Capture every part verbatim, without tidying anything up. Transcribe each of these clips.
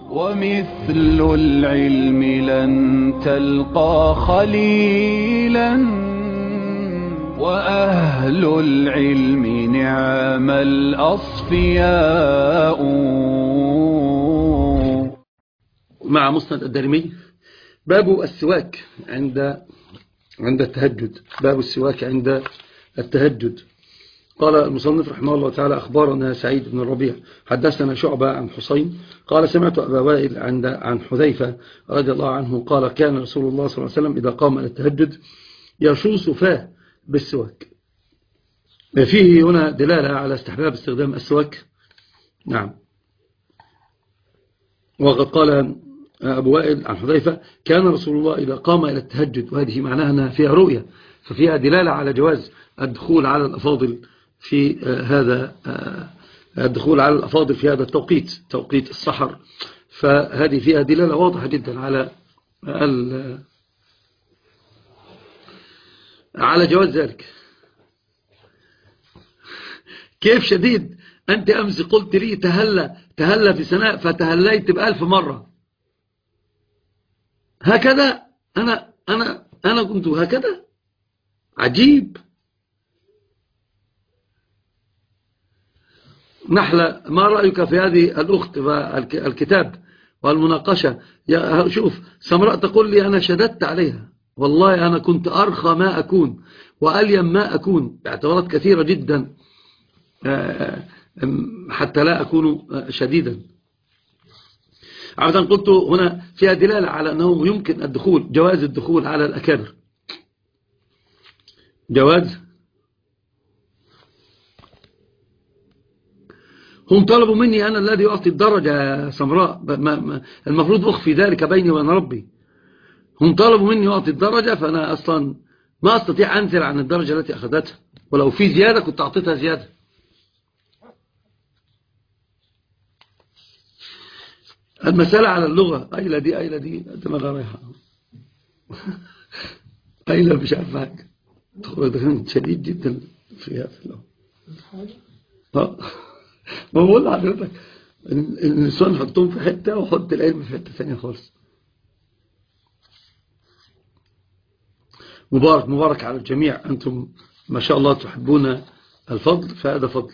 ومثل العلم لن تلقى خليلا وأهل العلم نعم الأصفياء. مع مسند الدارمي باب السواك عند عند التهجد. باب السواك عند التهجد. قال المصنف رحمه الله تعالى: أخبرنا سعيد بن الربيع حدثنا شعبة عن حسين قال: سمعت أبا وائل عند عن حذيفة رضي الله عنه قال: كان رسول الله صلى الله عليه وسلم إذا قام إلى التهجد يشوص فاه بالسواك. فيه هنا دلالة على استحباب استخدام السواك. نعم. وقد قال أبو وائل عن حذيفة: كان رسول الله إذا قام إلى التهجد، وهذه معناها أنها فيها رؤية، ففيها دلالة على جواز الدخول على الأفاضل في هذا الدخول على الأفاضل في هذا التوقيت، توقيت السحر. فهذه فيها دلالة واضحة جدا على على جواز ذلك. كيف شديد أنت أمس قلت لي تهلى تهلى في سناء فتهليت بألف مرة. هكذا أنا أنا أنا كنت هكذا. عجيب. نحلة، ما رأيك في هذه الأخت والكتاب والمناقشة؟ شوف، سمراء تقول لي أنا شددت عليها، والله أنا كنت أرخى ما أكون وأليم ما أكون باعتبارات كثيرة جدا حتى لا أكون شديدا. عادة قلت هنا فيها دلالة على أنه يمكن الدخول، جواز الدخول على الأكابر، جواز. هم طلبوا مني أنا الذي أعطي الدرجة سمراء، المفروض أخفي ذلك بيني وبين ربي. هم طلبوا مني أعطي الدرجة، فأنا أصلا ما أستطيع أنزل عن الدرجة التي أخذتها، ولو في زيادة كنت أعطيتها زيادة. المسألة على اللغة. أيلة دي أيلة دي دماغها رايحة. أيلة مش عارفة حاجة، دخلت شديد جدا فيها في اللغة. ما بقول لحضرتك النسوان حطهم في حتة وحط العلم في حتة ثانية خالص. مبارك مبارك على الجميع، أنتم ما شاء الله تحبون الفضل، فهذا فضل.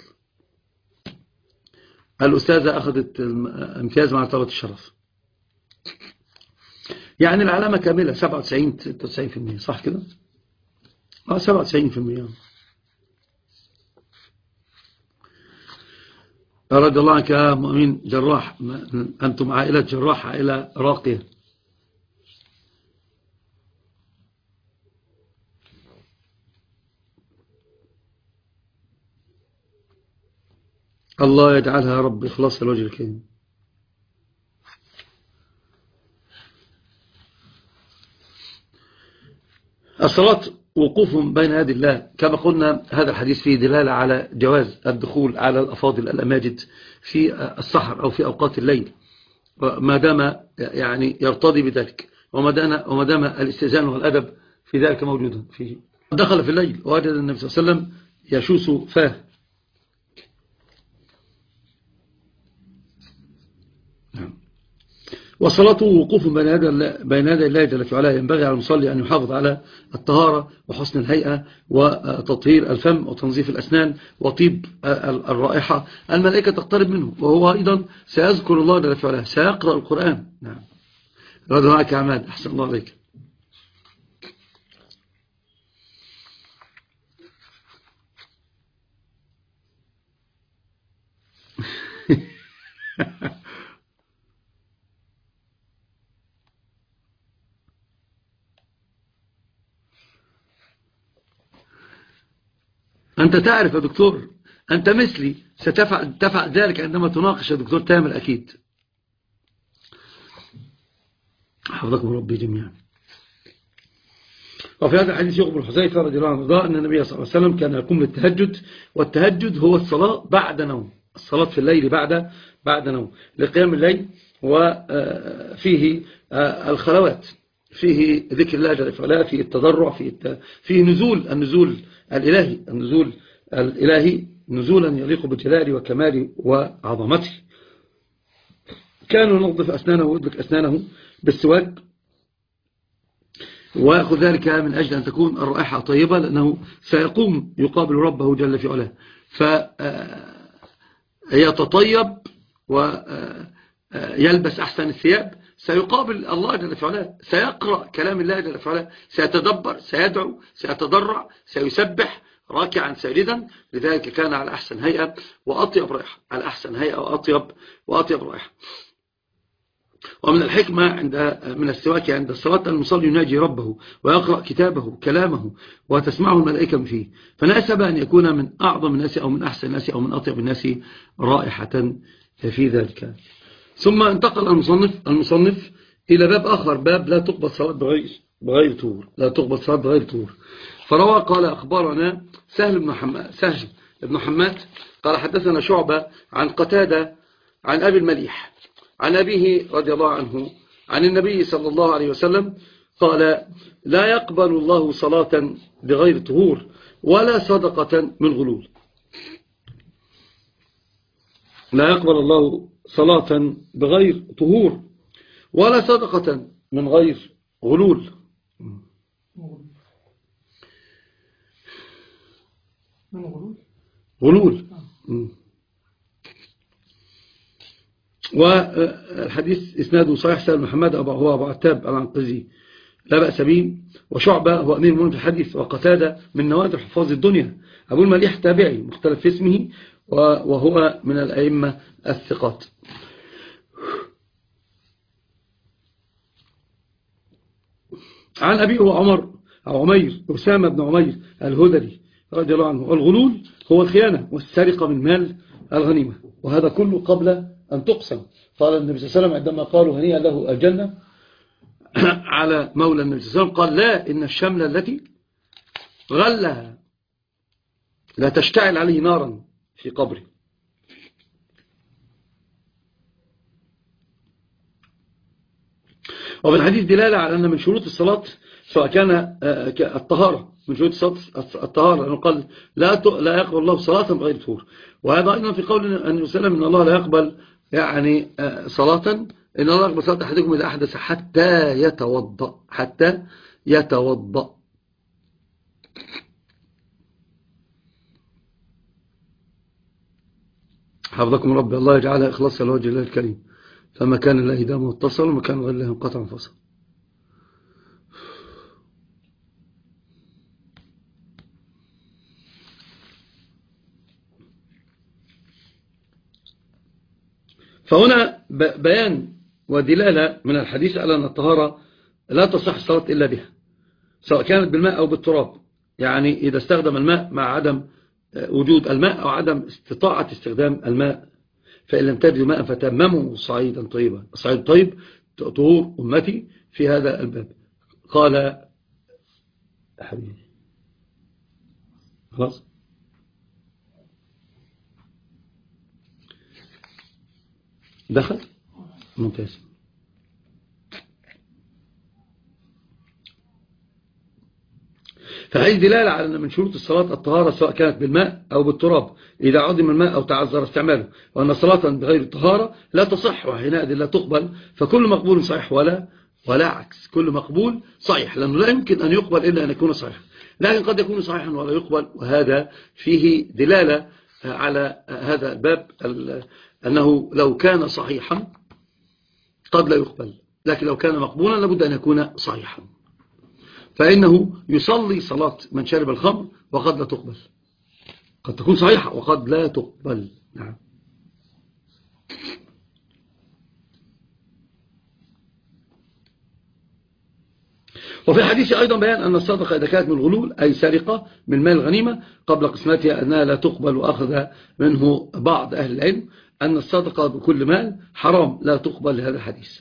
الأستاذة أخذت امتياز مع طلبة الشرف، يعني العلامة كاملة سبعة وتسعين ستة وتسعين بالمئة، صح كده؟ اه سبعة وتسعين بالمئة. رضي الله عنك يا مؤمن جراح، أنتم عائلة جراح، عائلة راقية. الله يجعلها يا رب إخلاص الوجه الكريم. الصلاة وقوف بين يدي الله، كما قلنا هذا الحديث فيه دلالة على جواز الدخول على الأفاضل الأماجد في السحر أو في أوقات الليل، ما دام يعني يرتضي بذلك، وما دام الاستئذان والأدب في ذلك موجودا فيه. دخل في الليل ووجد النبي صلى الله عليه وسلم يشوس فاه. والصلاة وقوف بين يدي الله جل وعلا. ينبغي على المصلي أن يحافظ على الطهارة وحسن الهيئة وتطهير الفم وتنظيف الأسنان وطيب الرائحة. الملائكة تقترب منه، وهو أيضا سيذكر الله جل وعلا، سيقرأ القرآن. نعم. رضي معك يا عماد، أحسن الله عليك. أنت تعرف يا دكتور، أنت مثلي ستفعل تفعل ذلك عندما تناقش يا دكتور تامر أكيد. حفظكم ربي جميعا. وفي هذا الحديث يخبر حذيفة رضي الله عنه أن النبي صلى الله عليه وسلم كان يقوم للتهجد، والتهجد هو الصلاة بعد نوم، الصلاة في الليل بعد بعد نوم، لقيام الليل، وفيه الخلوات، فيه ذكر الله جل وعلا، فيه التضرع، فيه فيه نزول النزول الإلهي، النزول الإلهي نزولا يليق بجلاله وكماله وعظمته. كان ينظف أسنانه ويدلك أسنانه بالسواك، ويأخذ ذلك من أجل أن تكون الرائحة طيبة، لأنه سيقوم يقابل ربه جل في علاه، فيتطيب ويلبس أحسن الثياب، سيقابل الله جل في علاه، سيقرأ كلام الله جل في علاه، سيتدبر، سيدعو، سيتضرع، سيسبح راكعا ساجدا. لذلك كان على أحسن هيئة وأطيب رائحة، على أحسن هيئة وأطيب وأطيب رائحة. ومن الحكمة عند من السواك عند الصلاة المصلي يناجي ربه ويقرأ كتابه كلامه وتسمعه الملائكة فيه، فناسب أن يكون من أعظم الناس أو من أحسن الناس أو من أطيب الناس رائحة في ذلك. ثم انتقل المصنف المصنف إلى باب آخر، باب لا تقبل صلاة بغير بغير طهور، لا تقبل صلاة بغير طهور. فروى قال أخبرنا سهل بن حماد سهل بن حماد قال حدثنا شعبة عن قتادة عن أبي المليح عن أبيه رضي الله عنه عن النبي صلى الله عليه وسلم قال: لا يقبل الله صلاة بغير طهور ولا صدقة من غلول. لا يقبل الله صلاة بغير طهور ولا صدقة من غير غلول. غلول. والحديث إسناده صحيح. سهل بن حماد هو أبو عتاب العنقزي لا بأس به، وشعبة هو أمير المؤمنين في الحديث، وقتادة من نوادر حفاظ الدنيا. أبو المليح تابعي مختلف في اسمه وهو من الأئمة الثقات. عن أبي عمر أو عمير أسامة بن عمير الهذلي رضي الله عنه: الغلول هو الخيانة والسرقة من مال الغنيمة، وهذا كله قبل أن تقسم. قال النبي صلى الله عليه وسلم عندما قالوا هنيئا له الجنة على مولى النبي صلى الله عليه وسلم، قال: لا، إن الشملة التي غلها لا تشتعل عليه نارا في قبره. وفي الحديث دلالة على أن من شروط الصلاة سواء كان الطهارة، من شروط الصلاة الطهارة، لأنه قال لا لا يقبل الله صلاة بغير طهور. وهذا أيضا في قول النبي صلى الله عليه وسلم إن الله لا يقبل يعني صلاة، إن الله يقبل صلاة أحدكم إذا أحدث حتى يتوضأ، حتى يتوضأ. حفظكم ربي، الله يجعلها إخلاصا لوجه الله الكريم، فما كان الله دام متصل وما كان غير الله انقطع انفصل. فهنا بيان ودلالة من الحديث على أن الطهارة لا تصح الصلاة إلا بها، سواء كانت بالماء أو بالتراب. يعني إذا استخدم الماء مع عدم وجود الماء أو عدم استطاعة استخدام الماء، فإن لم تجدوا ماء فتيمموا صعيدا طيبا. الصعيد طيب طهور أمتي في هذا الباب. قال حبيبي خلاص دخل ممتاز. فهذه دلالة على أن من شروط الصلاة الطهارة سواء كانت بالماء أو بالتراب إذا عدم الماء أو تعذر استعماله، وأن الصلاة بغير الطهارة لا تصح وحينئذ لا تقبل. فكل مقبول صحيح ولا ولا عكس، كل مقبول صحيح، لأنه لا يمكن أن يقبل إلا أن يكون صحيح، لكن قد يكون صحيحا ولا يقبل. وهذا فيه دلالة على هذا الباب، أنه لو كان صحيحا قد لا يقبل، لكن لو كان مقبولا لابد أن يكون صحيحا. فإنه يصلي صلاة من شرب الخمر وقد لا تقبل، قد تكون صحيحة وقد لا تقبل. نعم. وفي الحديث أيضا بيان أن الصدقة إذا كانت من الغلول أي سرقة من مال الغنيمة قبل قسمتها أنها لا تقبل، وأخذ منه بعض أهل العلم أن الصدقة بكل مال حرام لا تقبل لهذا الحديث.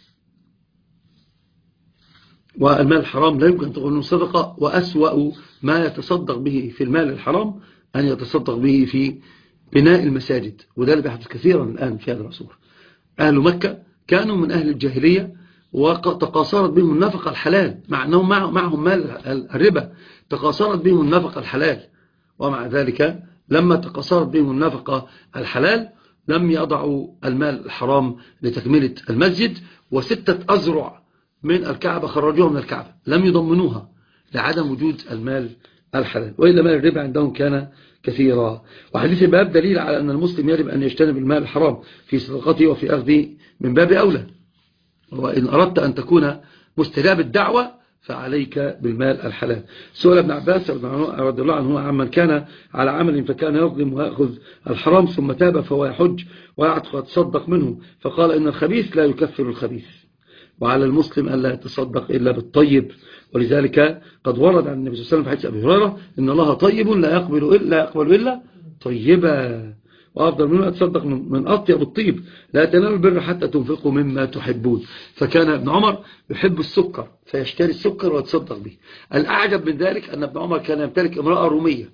والمال الحرام لا يمكن أن تقبل منه صدقة، وأسوأ ما يتصدق به في المال الحرام أن يتصدق به في بناء المساجد، وده اللي بيحدث كثيرا الآن في هذا العصور. أهل مكة كانوا من أهل الجاهلية وتقاصرت بهم النفقة الحلال، مع أنهم معهم مال الربا، تقاصرت بهم النفقة الحلال، ومع ذلك لما تقاصرت بهم النفقة الحلال لم يضعوا المال الحرام لتكملة المسجد، وستة أزرع من الكعبة خرجوها من الكعبة، لم يضمنوها لعدم وجود المال الحلال، وإلا مال الربا عندهم كان كثيرا. وحديث الباب دليل على أن المسلم يجب أن يجتنب المال الحرام في صدقته وفي أخذه من باب أولى. وإن أردت أن تكون مستجاب الدعوة فعليك بالمال الحلال. سؤال ابن عباس رضي الله عنه عمن كان على عمل فكان يظلم ويأخذ الحرام ثم تاب فهو يحج ويعتق ويتصدق منه، فقال إن الخبيث لا يكفر الخبيث، وعلى المسلم أن لا يتصدق إلا بالطيب. ولذلك قد ورد عن النبي صلى الله عليه وسلم في حديث أبي هريرة إن الله طيب لا يقبل إلا يقبل إلا طيبا، وأفضل مما يتصدق من أطيب الطيب، لا تنالوا البر حتى تنفقوا مما تحبون. فكان ابن عمر يحب السكر فيشتري السكر ويتصدق به. الأعجب من ذلك أن ابن عمر كان يمتلك امرأة رومية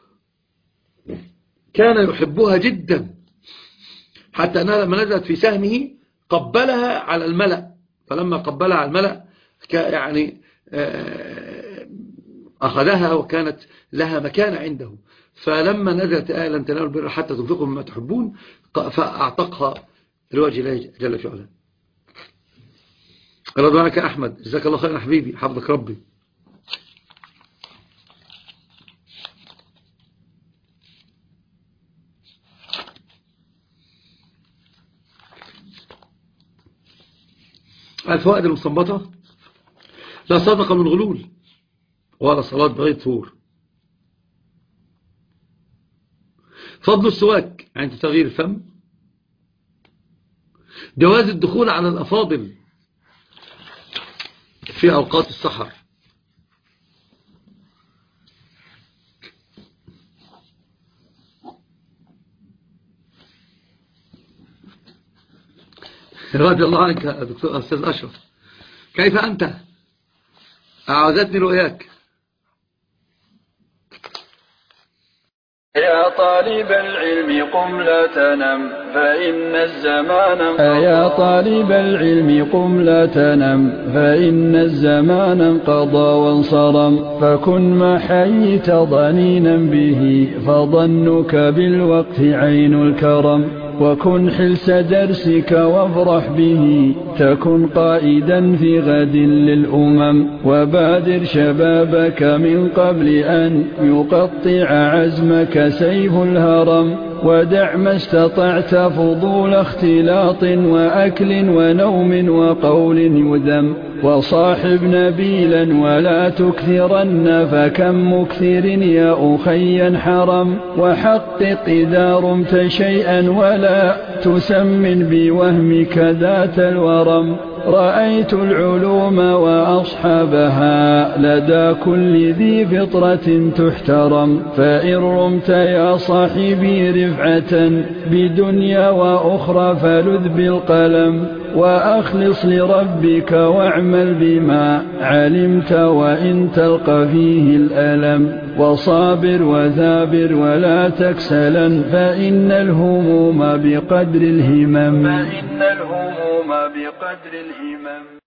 كان يحبها جدا، حتى أنها لما نزلت في سهمه قبلها على الملأ، فلما قبلها على الملأ يعني أخذها وكانت لها مكانة عنده، فلما نزلت آية لن تنالوا البر حتى تنفقوا مما تحبون فأعتقها لوجه الله جل في علاه. رضي عنك أحمد، جزاك الله خيرا حبيبي، حفظك ربي. الفوائد المستنبطة: لا صدقة من غلول ولا صلاة بغير طهور. فضل السواك عند تغيير الفم. جواز الدخول على الأفاضل في أوقات السحر. رضي الله عنك دكتور أستاذ أشرف، كيف أنت؟ أعوذتني رؤياك. يا طالب العلم قم لا تنم فإن الزمان انقضى. يا طالب العلم قم لا تنم فإن الزمان انقضى وانصرم، فكن ما حييت ضنينا به فظنك بالوقت عين الكرم، وكن حلس درسك وافرح به تكن قائدا في غد للأمم، وبادر شبابك من قبل أن يقطع عزمك سيف الهرم، ودع ما استطعت فضول اختلاط وأكل ونوم وقول يذم، وصاحب نبيلا ولا تكثرن فكم مكثر يا أخي حرم، وحقق إذا رمت شيئا ولا تسمن بوهمك ذات الورم، رأيت العلوم وأصحابها لدى كل ذي فطرة تحترم، فإن رمت يا صاحبي رفعة بدنيا وأخرى فلذ بالقلم، وأخلص لربك واعمل بما علمت وإن تلقى فيه الألم، وصابر وثابر ولا تكسلا فإن الهموم بقدر الهمم. فإن الهموم بقدر الهمم.